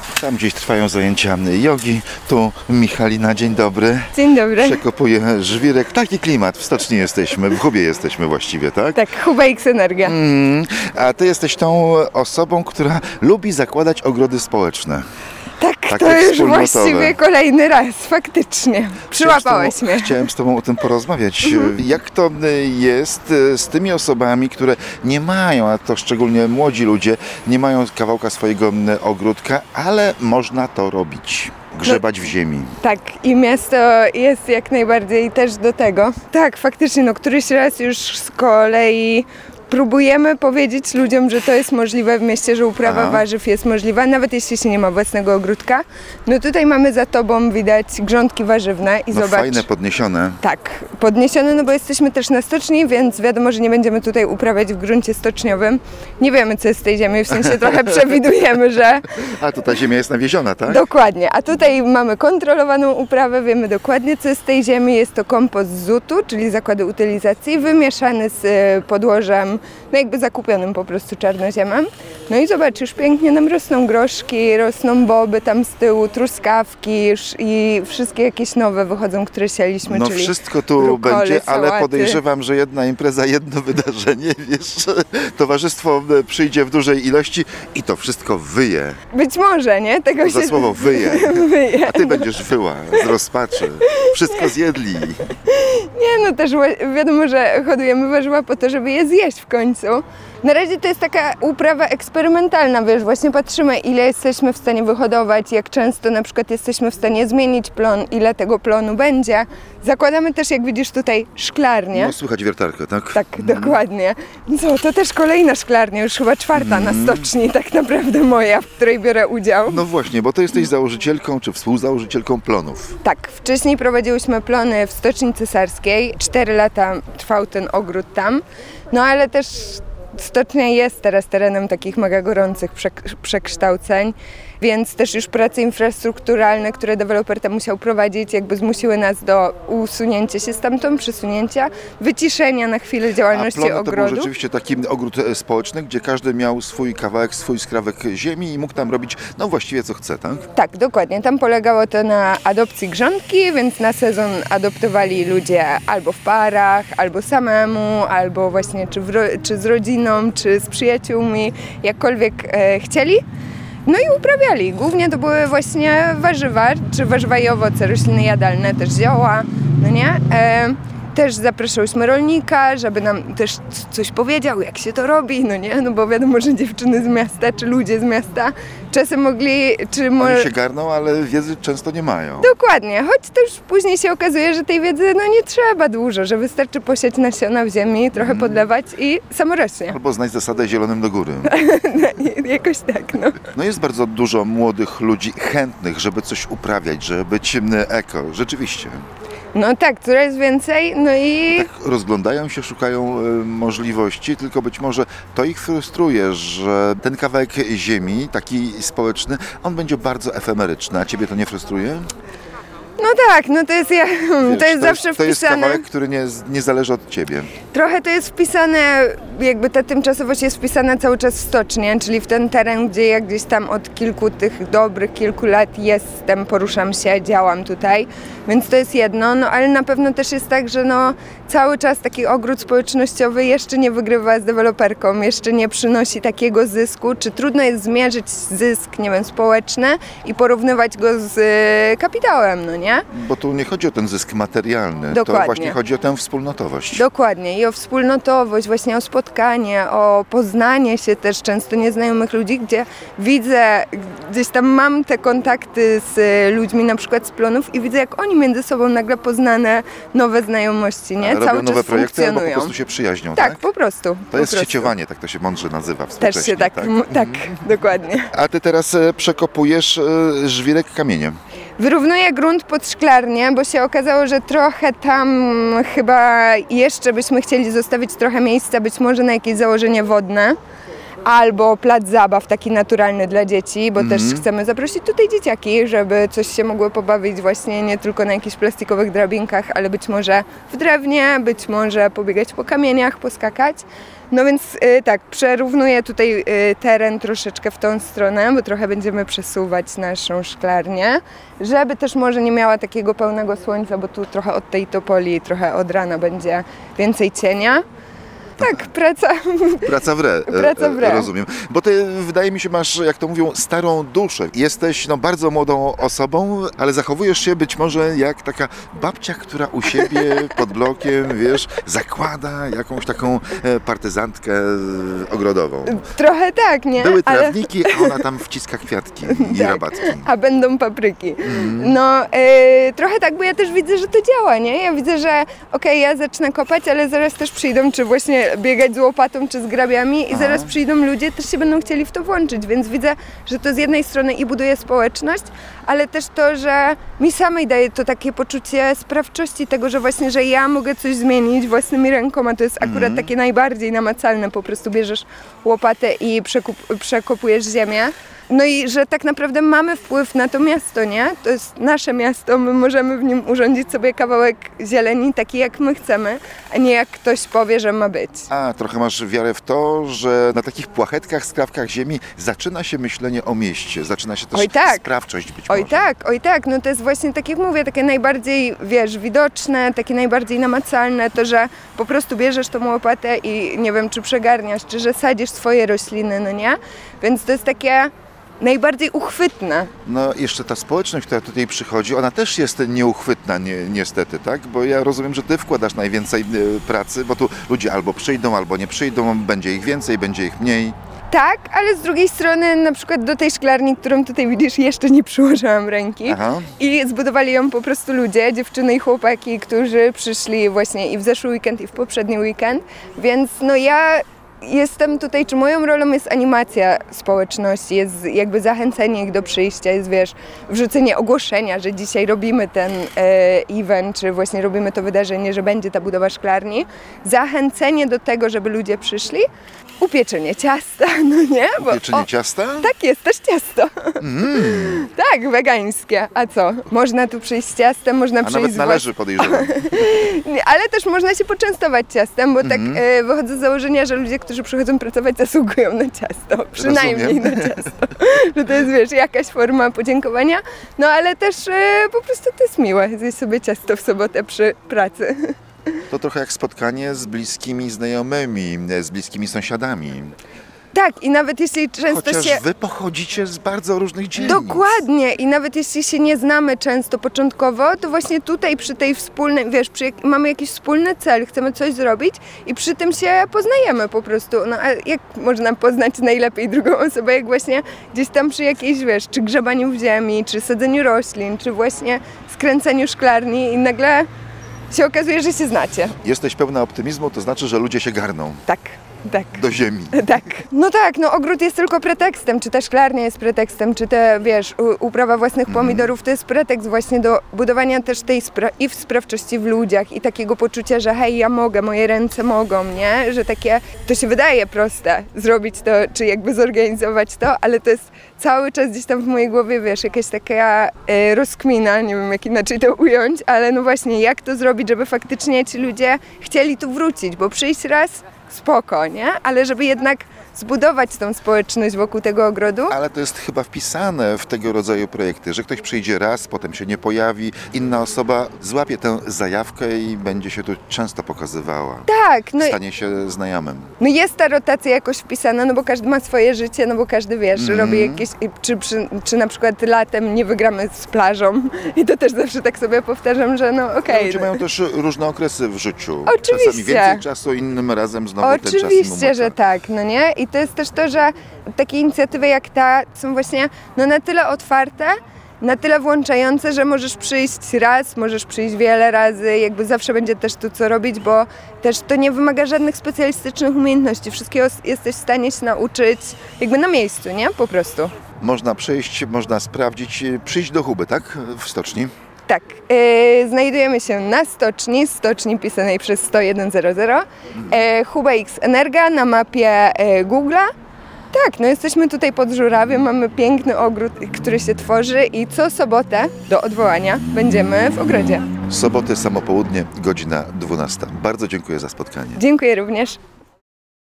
Tam gdzieś trwają zajęcia jogi. Tu Michalina, dzień dobry. Dzień dobry. Przekopuje żwirek. Taki klimat, w stoczni jesteśmy, w Hubie jesteśmy właściwie, tak? Tak, Huba X Energia. A ty jesteś tą osobą, która lubi zakładać ogrody społeczne. Tak, takie to już wspólnotowe. właściwie kolejny raz, faktycznie. Przyłapałeś mnie. Chciałem z tobą o tym porozmawiać. Jak to jest z tymi osobami, które nie mają, a to szczególnie młodzi ludzie, nie mają kawałka swojego ogródka, ale można to robić. Grzebać w ziemi. Tak, i miasto jest jak najbardziej też do tego. Tak, faktycznie, któryś raz już z kolei próbujemy powiedzieć ludziom, że to jest możliwe w mieście, że uprawa warzyw jest możliwa, nawet jeśli się nie ma własnego ogródka. No tutaj mamy za tobą, widać grządki warzywne i zobacz. Fajne, podniesione. Tak, podniesione, bo jesteśmy też na stoczni, więc wiadomo, że nie będziemy tutaj uprawiać w gruncie stoczniowym. Nie wiemy, co jest z tej ziemi, w sensie trochę przewidujemy, że... A to ta ziemia jest nawieziona, tak? Dokładnie, a tutaj mamy kontrolowaną uprawę, wiemy dokładnie, co jest z tej ziemi. Jest to kompost z zutu, czyli zakładu utylizacji, wymieszany z podłożem, jakby zakupionym po prostu czarnoziemem. No i zobacz, już pięknie nam rosną groszki, rosną boby tam z tyłu, truskawki i wszystkie jakieś nowe wychodzą, które sialiśmy, No czyli wszystko tu brukole, będzie, ale sałaty. podejrzewam, że jedna impreza, jedno wydarzenie, wiesz, towarzystwo przyjdzie w dużej ilości i to wszystko wyje. Być może, nie? Tego Za się słowo wyje. wyje. A ty będziesz wyła z rozpaczy. Wszystko zjedli. Nie, też wiadomo, że hodujemy warzywa po to, żeby je zjeść w końcu. Na razie to jest taka uprawa eksperymentalna, wiesz, właśnie patrzymy, ile jesteśmy w stanie wyhodować, jak często na przykład jesteśmy w stanie zmienić plon, ile tego plonu będzie. Zakładamy też, jak widzisz tutaj, szklarnię. No słychać wiertarkę, tak? Tak, dokładnie. Co, to też kolejna szklarnia, już chyba czwarta na stoczni, tak naprawdę moja, w której biorę udział. No właśnie, bo to jesteś założycielką czy współzałożycielką Plonów. Tak, wcześniej prowadziłyśmy plony w Stoczni Cesarskiej, 4 lata trwał ten ogród tam, no ale też stocznia jest teraz terenem takich mega gorących przekształceń, więc też już prace infrastrukturalne, które deweloper tam musiał prowadzić, jakby zmusiły nas do usunięcia się stamtąd, przesunięcia, wyciszenia na chwilę działalności ogrodu. A ogrodu. to był rzeczywiście taki ogród społeczny, gdzie każdy miał swój kawałek, swój skrawek ziemi i mógł tam robić, no właściwie co chce, tak? Tak, dokładnie. Tam polegało to na adopcji grządki, więc na sezon adoptowali ludzie albo w parach, albo samemu, albo właśnie czy z rodziną, czy z przyjaciółmi, jakkolwiek chcieli. No i uprawiali. Głównie to były właśnie warzywa, czy warzywa i owoce, rośliny jadalne, też zioła, no nie? Też zapraszałyśmy rolnika, żeby nam też coś powiedział, jak się to robi, no nie? No bo wiadomo, że dziewczyny z miasta, czy ludzie z miasta czasem mogli, Oni się garną, ale wiedzy często nie mają. Dokładnie, choć też później się okazuje, że tej wiedzy nie trzeba dużo, że wystarczy posiać nasiona w ziemi, trochę podlewać i samo rośnie. Albo znać zasadę zielonym do góry. Jakoś tak, No jest bardzo dużo młodych ludzi chętnych, żeby coś uprawiać, żeby być eko. Rzeczywiście. No tak, coraz więcej, no i... Tak rozglądają się, szukają możliwości, tylko być może to ich frustruje, że ten kawałek ziemi, taki społeczny, on będzie bardzo efemeryczny. A ciebie to nie frustruje? No tak, to jest, to jest zawsze to jest wpisane. kawałek, który nie zależy od ciebie. Trochę to jest wpisane, jakby ta tymczasowość jest wpisana cały czas w stocznię, czyli w ten teren, gdzie ja gdzieś tam od kilku lat jestem, poruszam się, działam tutaj, więc to jest jedno, ale na pewno też jest tak, że cały czas taki ogród społecznościowy jeszcze nie wygrywa z deweloperką, jeszcze nie przynosi takiego zysku, czy trudno jest zmierzyć zysk, nie wiem, społeczny i porównywać go z kapitałem, no nie? Bo tu nie chodzi o ten zysk materialny, Dokładnie. to właśnie chodzi o tę wspólnotowość. Dokładnie i o wspólnotowość, właśnie o spotkanie, o poznanie się też często nieznajomych ludzi, gdzie widzę, gdzieś tam mam te kontakty z ludźmi na przykład z Plonów i widzę, jak oni między sobą nagle poznane nowe znajomości, nie? Robią Cały nowe czas projekty albo po funkcjonują. prostu się przyjaźnią, Tak, tak? po prostu. To jest sieciowanie, tak to się mądrze nazywa współcześnie. Też się tak, dokładnie. A ty teraz przekopujesz żwirek kamieniem. Wyrównuję grunt pod szklarnię, bo się okazało, że trochę tam chyba jeszcze byśmy chcieli zostawić trochę miejsca, być może na jakieś założenie wodne. albo plac zabaw taki naturalny dla dzieci, bo też chcemy zaprosić tutaj dzieciaki, żeby coś się mogły pobawić właśnie nie tylko na jakichś plastikowych drabinkach, ale być może w drewnie, być może pobiegać po kamieniach, poskakać. No więc tak, przerównuję tutaj teren troszeczkę w tą stronę, bo trochę będziemy przesuwać naszą szklarnię, żeby też może nie miała takiego pełnego słońca, bo tu trochę od tej topoli, trochę od rana będzie więcej cienia. Tak, Praca w re. Praca w re. Rozumiem. Bo ty, wydaje mi się, masz, jak to mówią, starą duszę. Jesteś bardzo młodą osobą, ale zachowujesz się być może jak taka babcia, która u siebie pod blokiem, wiesz, zakłada jakąś taką partyzantkę ogrodową. Trochę tak, nie? Były trawniki, a ona tam wciska kwiatki i Tak. rabatki. A będą papryki. No, trochę tak, bo ja też widzę, że to działa, nie? Ja widzę, że ja zacznę kopać, ale zaraz też przyjdą, czy właśnie biegać z łopatą, czy z grabiami i zaraz przyjdą ludzie, też się będą chcieli w to włączyć, więc widzę, że to z jednej strony i buduje społeczność, ale też to, że mi samej daje to takie poczucie sprawczości tego, że właśnie, że ja mogę coś zmienić własnymi rękoma, to jest akurat takie najbardziej namacalne, po prostu bierzesz łopatę i przekopujesz ziemię. No i że tak naprawdę mamy wpływ na to miasto, nie? To jest nasze miasto, my możemy w nim urządzić sobie kawałek zieleni taki jak my chcemy, a nie jak ktoś powie, że ma być. A trochę masz wiarę w to, że na takich płachetkach, skrawkach ziemi zaczyna się myślenie o mieście, zaczyna się też sprawczość być może. Oj tak, no to jest właśnie tak jak mówię, takie najbardziej, widoczne, takie najbardziej namacalne, to, że po prostu bierzesz tą łopatę i nie wiem, czy przegarniasz, czy że sadzisz swoje rośliny, no nie? Więc to jest takie najbardziej uchwytne. No jeszcze ta społeczność, która tutaj przychodzi, ona też jest nieuchwytna niestety, tak? Bo ja rozumiem, że ty wkładasz najwięcej pracy, bo tu ludzie albo przyjdą, albo nie przyjdą, będzie ich więcej, będzie ich mniej. Tak, ale z drugiej strony na przykład do tej szklarni, którą tutaj widzisz, jeszcze nie przyłożyłam ręki. I zbudowali ją po prostu ludzie, dziewczyny i chłopaki, którzy przyszli właśnie i w zeszły weekend, i w poprzedni weekend, więc no ja jestem tutaj, czy moją rolą jest animacja społeczności, jest jakby zachęcenie ich do przyjścia, jest wrzucenie ogłoszenia, że dzisiaj robimy ten event, czy właśnie robimy to wydarzenie, że będzie ta budowa szklarni, zachęcenie do tego, żeby ludzie przyszli, upieczenie ciasta, no nie? Upieczenie ciasta? Tak jest, też ciasto. Tak, wegańskie. A co? Można tu przyjść z ciastem, można przyjść nawet należy, podejrzewam. Ale też można się poczęstować ciastem, bo tak wychodzę z założenia, że ludzie, którzy przychodzą pracować, zasługują na ciasto. Przynajmniej na ciasto. Że to jest, jakaś forma podziękowania. No ale też po prostu to jest miłe, zjeść sobie ciasto w sobotę przy pracy. To trochę jak spotkanie z bliskimi znajomymi, z bliskimi sąsiadami. Tak, i nawet jeśli często Chociaż wy pochodzicie z bardzo różnych dzielnic. Dokładnie, i nawet jeśli się nie znamy często początkowo, to właśnie tutaj przy tej wspólnej, mamy jakiś wspólny cel, chcemy coś zrobić i przy tym się poznajemy po prostu. No a jak można poznać najlepiej drugą osobę, jak właśnie gdzieś tam przy jakiejś, czy grzebaniu w ziemi, czy sadzeniu roślin, czy właśnie skręceniu szklarni i nagle się okazuje, że się znacie. Jesteś pełna optymizmu, to znaczy, że ludzie się garną. Tak. Do ziemi. Tak. No tak, ogród jest tylko pretekstem, czy ta szklarnia jest pretekstem, czy te, uprawa własnych pomidorów to jest pretekst właśnie do budowania też tej sprawczości w ludziach i takiego poczucia, że hej, ja mogę, moje ręce mogą, nie? Że takie, to się wydaje proste, zrobić to, czy jakby zorganizować to, ale to jest cały czas gdzieś tam w mojej głowie, jakaś taka rozkmina, nie wiem jak inaczej to ująć, ale no właśnie, jak to zrobić, żeby faktycznie ci ludzie chcieli tu wrócić, bo przyjść raz, spoko, nie? Ale żeby jednak zbudować tą społeczność wokół tego ogrodu. Ale to jest chyba wpisane w tego rodzaju projekty, że ktoś przyjdzie raz, potem się nie pojawi, inna osoba złapie tę zajawkę i będzie się tu często pokazywała. Tak. Stanie się znajomym. No jest ta rotacja jakoś wpisana, no bo każdy ma swoje życie, no bo każdy, robi jakieś, czy na przykład latem nie wygramy z plażą i to też zawsze tak sobie powtarzam, że Ludzie mają też różne okresy w życiu. Oczywiście. Czasami więcej czasu, innym razem znowu ten czas im Oczywiście, że tak, no nie? I to jest też to, że takie inicjatywy jak ta są właśnie na tyle otwarte, na tyle włączające, że możesz przyjść raz, możesz przyjść wiele razy, jakby zawsze będzie też tu co robić, bo też to nie wymaga żadnych specjalistycznych umiejętności. Wszystkiego jesteś w stanie się nauczyć jakby na miejscu, nie? Po prostu. Można przyjść, można sprawdzić, przyjść do Huby, tak? W stoczni. Tak, znajdujemy się na stoczni pisanej przez 10100, Huba X Energa na mapie Google'a. Tak, no jesteśmy tutaj pod Żurawiem, mamy piękny ogród, który się tworzy i co sobotę do odwołania będziemy w ogrodzie. Soboty, samo południe, godzina 12. Bardzo dziękuję za spotkanie. Dziękuję również.